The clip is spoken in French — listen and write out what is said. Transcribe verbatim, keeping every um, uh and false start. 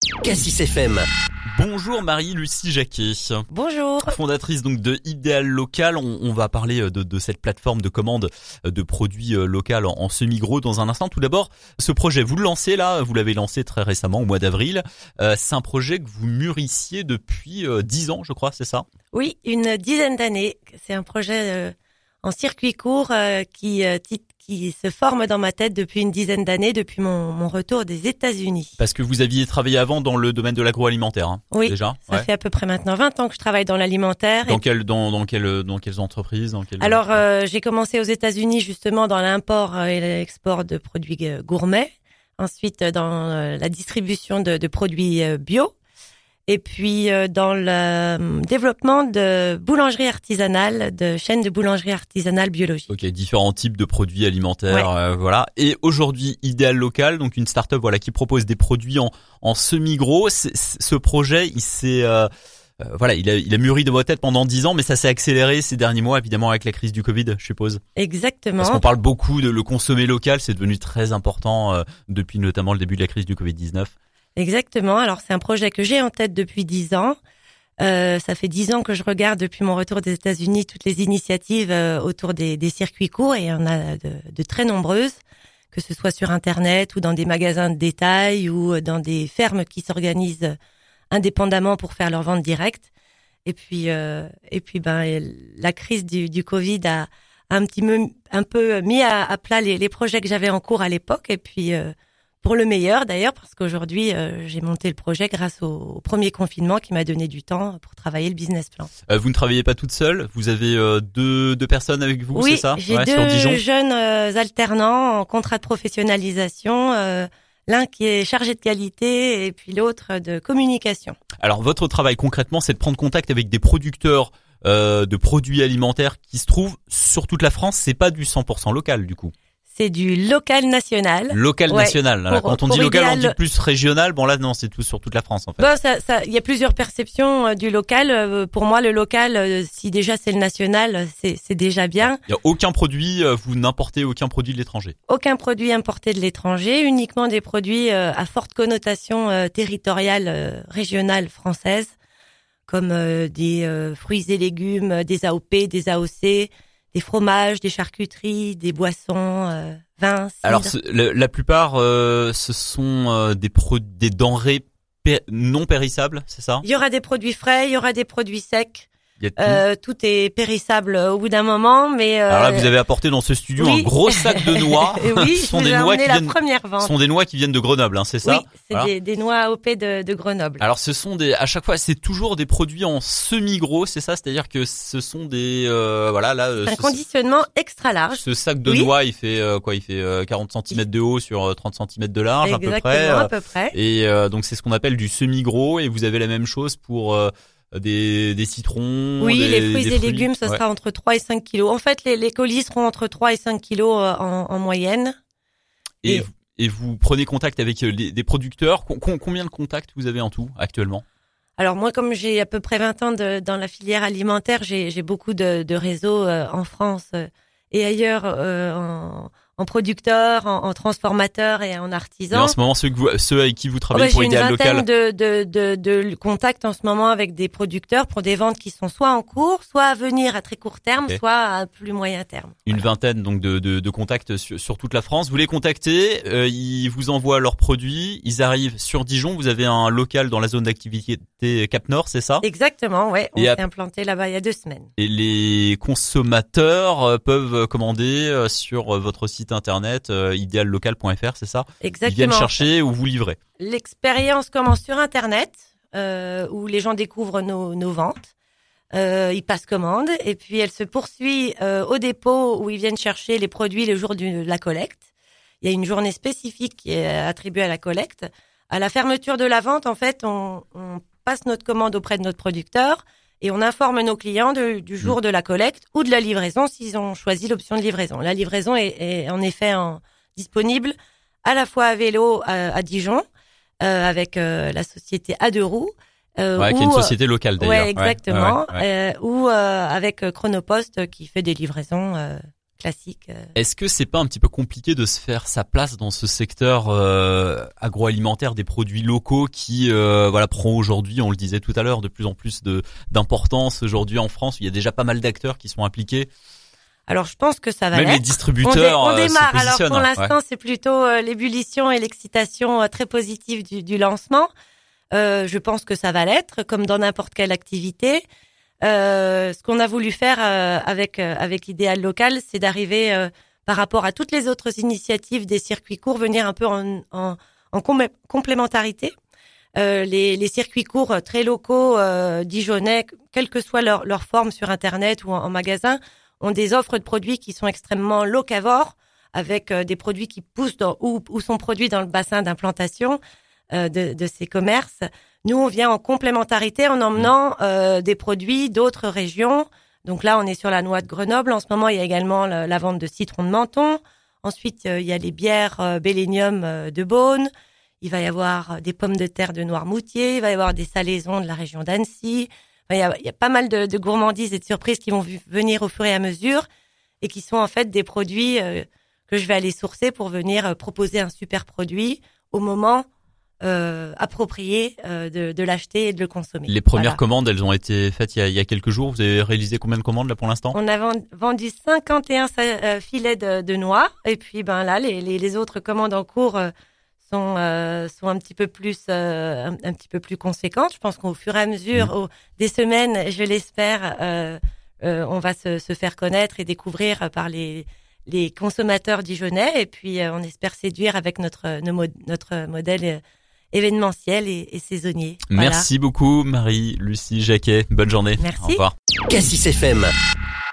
Cassis F M. Bonjour Marie-Lucie Jacquet. Bonjour. Fondatrice donc de Idéal Local. On, on va parler de, de cette plateforme de commande de produits locaux en, en semi-gros dans un instant. Tout d'abord, ce projet, vous le lancez là, vous l'avez lancé très récemment au mois d'avril. Euh, c'est un projet que vous mûrissiez depuis euh, dix ans, je crois, c'est ça? Oui, une dizaine d'années. C'est un projet euh, en circuit court euh, qui euh, qui se forme dans ma tête depuis une dizaine d'années, depuis mon, mon retour des États-Unis. Parce que vous aviez travaillé avant dans le domaine de l'agroalimentaire, hein, oui, déjà. Ça ouais. fait à peu près maintenant vingt ans que je travaille dans l'alimentaire. Dans et... quelle dans dans quelle dans quelles entreprises, dans quelle... Alors euh, j'ai commencé aux États-Unis justement dans l'import et l'export de produits gourmets. Ensuite dans euh, la distribution de, de produits euh, bio. Et puis euh, dans le euh, développement de boulangerie artisanale, de chaînes de boulangerie artisanale biologique. Ok, différents types de produits alimentaires, ouais. euh, voilà. Et aujourd'hui, Idéal Local, donc une start-up, voilà, qui propose des produits en, en semi-gros. C'est, c'est, ce projet, il s'est, euh, euh, voilà, il a, il a mûri dans votre tête pendant dix ans, mais ça s'est accéléré ces derniers mois, évidemment, avec la crise du Covid, je suppose. Exactement. Parce qu'on parle beaucoup de le consommer local, c'est devenu très important euh, depuis notamment le début de la crise du covid dix-neuf. Exactement. Alors c'est un projet que j'ai en tête depuis dix ans. Euh, ça fait dix ans que je regarde depuis mon retour des États-Unis toutes les initiatives euh, autour des, des circuits courts, et il y en a de, de très nombreuses, que ce soit sur Internet ou dans des magasins de détail ou dans des fermes qui s'organisent indépendamment pour faire leur vente directe. Et puis euh, et puis ben la crise du, du Covid a un petit peu un peu mis à, à plat les, les projets que j'avais en cours à l'époque, et puis euh, pour le meilleur d'ailleurs, parce qu'aujourd'hui, euh, j'ai monté le projet grâce au, au premier confinement qui m'a donné du temps pour travailler le business plan. Euh, vous ne travaillez pas toute seule, vous avez euh, deux, deux personnes avec vous, oui, c'est ça? Oui, j'ai ouais, deux jeunes euh, alternants en contrat de professionnalisation, euh, l'un qui est chargé de qualité et puis l'autre de communication. Alors votre travail concrètement, c'est de prendre contact avec des producteurs euh, de produits alimentaires qui se trouvent sur toute la France. C'est pas du cent pour cent local du coup. C'est du local national. Local ouais, national. Alors, pour, quand on dit local, idéal... on dit plus régional. Bon là, non, c'est tout sur toute la France en fait. Bon, ça, ça, il y a plusieurs perceptions euh, du local. Euh, pour moi, le local, euh, si déjà c'est le national, c'est, c'est déjà bien. Il y a aucun produit, euh, vous n'importez aucun produit de l'étranger. Aucun produit importé de l'étranger, uniquement des produits euh, à forte connotation euh, territoriale, euh, régionale française, comme euh, des euh, fruits et légumes, des A O P, des A O C. Des fromages, des charcuteries, des boissons, euh, vins, cidre. Alors ce, la, la plupart, euh, ce sont euh, des pro- des denrées pér- non périssables, c'est ça? Il y aura des produits frais, il y aura des produits secs. Il y a tout. Euh, tout est périssable au bout d'un moment, mais euh, alors là, vous avez apporté dans ce studio oui. un gros sac de noix. oui, ce sont je des vous ai noix qui la viennent. première vente. Ce sont des noix qui viennent de Grenoble, hein, c'est ça? Oui, c'est voilà. des, des noix A O P de, de Grenoble. Alors ce sont des, à chaque fois, c'est toujours des produits en semi-gros, c'est ça? C'est-à-dire que ce sont des, euh, voilà, là. C'est un ce, conditionnement extra large. Ce sac de oui. noix, il fait euh, quoi? Il fait euh, quarante centimètres de haut sur euh, trente centimètres de large, Exactement, à peu près. à peu près. Et euh, donc c'est ce qu'on appelle du semi-gros. Et vous avez la même chose pour euh, des, des citrons. Oui, des, les fruits des et fruits. légumes, ce ouais. sera entre trois et cinq kilos. En fait, les, les colis seront entre trois et cinq kilos en, en moyenne. Et, et... Vous, et vous prenez contact avec les, des producteurs. Com- combien de contacts vous avez en tout actuellement? Alors moi, comme j'ai à peu près vingt ans de, dans la filière alimentaire, j'ai, j'ai beaucoup de, de réseaux euh, en France euh, et ailleurs euh, en, en producteurs, en, en transformateurs et en artisans. Et en ce moment, ceux, que vous, ceux avec qui vous travaillez oh, pour Idéal Local. J'ai une vingtaine de, de, de, de contacts en ce moment avec des producteurs pour des ventes qui sont soit en cours, soit à venir à très court terme, okay. soit à plus moyen terme. Une voilà. vingtaine donc de, de, de contacts sur, sur toute la France. Vous les contactez, euh, ils vous envoient leurs produits, ils arrivent sur Dijon. Vous avez un local dans la zone d'activité Cap Nord, c'est ça? Exactement, ouais. On et s'est à... implanté là-bas il y a deux semaines. Et les consommateurs euh, peuvent commander euh, sur votre site internet euh, idéal local point f r, c'est ça? Exactement. Ils viennent chercher ou vous livrez? L'expérience commence sur Internet, euh, où les gens découvrent nos, nos ventes. Euh, ils passent commande et puis elle se poursuit euh, au dépôt où ils viennent chercher les produits le jour de la collecte. Il y a une journée spécifique qui est attribuée à la collecte. À la fermeture de la vente, en fait, on, on passe notre commande auprès de notre producteur et on informe nos clients de, du jour de la collecte ou de la livraison s'ils ont choisi l'option de livraison. La livraison est, est en effet en, disponible à la fois à vélo à, à Dijon euh, avec euh, la société A deux roues. Euh, ouais, ou, qui est une société locale d'ailleurs. Ouais, exactement. Ouais, ouais, ouais. Euh, ou euh, avec Chronopost qui fait des livraisons euh, classique. Est-ce que c'est pas un petit peu compliqué de se faire sa place dans ce secteur euh, agroalimentaire des produits locaux qui euh, voilà prend aujourd'hui, on le disait tout à l'heure, de plus en plus de d'importance aujourd'hui en France, où il y a déjà pas mal d'acteurs qui sont impliqués? Alors je pense que ça va Même l'être. les distributeurs on, dé, on démarre. Euh, se Alors pour l'instant, ouais. c'est plutôt euh, l'ébullition et l'excitation euh, très positive du, du lancement. Euh, je pense que ça va l'être, comme dans n'importe quelle activité. Euh, ce qu'on a voulu faire euh, avec euh, avec l'idéal local, c'est d'arriver euh, par rapport à toutes les autres initiatives des circuits courts, venir un peu en, en, en com- complémentarité. Euh, les, les circuits courts très locaux, euh, dijonnais, quelle que soit leur, leur forme sur Internet ou en, en magasin, ont des offres de produits qui sont extrêmement locavores, avec euh, des produits qui poussent dans, ou, ou sont produits dans le bassin d'implantation euh, de, de ces commerces. Nous, on vient en complémentarité en emmenant euh, des produits d'autres régions. Donc là, on est sur la noix de Grenoble. En ce moment, il y a également la, la vente de citron de Menton. Ensuite, euh, il y a les bières euh, Bellénium euh, de Beaune. Il va y avoir des pommes de terre de Noirmoutier. Il va y avoir des salaisons de la région d'Annecy. Enfin, il, y a, il y a pas mal de, de gourmandises et de surprises qui vont v- venir au fur et à mesure et qui sont en fait des produits euh, que je vais aller sourcer pour venir euh, proposer un super produit au moment euh, approprié euh, de, de l'acheter et de le consommer. Les premières voilà. commandes, elles ont été faites il y a, il y a quelques jours. Vous avez réalisé combien de commandes là pour l'instant? On a vendu cinquante et un euh, filets de, de noix et puis ben là les, les, les autres commandes en cours euh, sont euh, sont un petit peu plus euh, un, un petit peu plus conséquentes. Je pense qu'au fur et à mesure, mmh. au, des semaines, je l'espère, euh, euh, on va se, se faire connaître et découvrir par les les consommateurs dijonnais et puis euh, on espère séduire avec notre notre modèle euh, événementiel et, et saisonnier. Merci voilà. beaucoup Marie-Lucie Jacquet. Bonne journée. Merci. Au revoir. Cassis F M.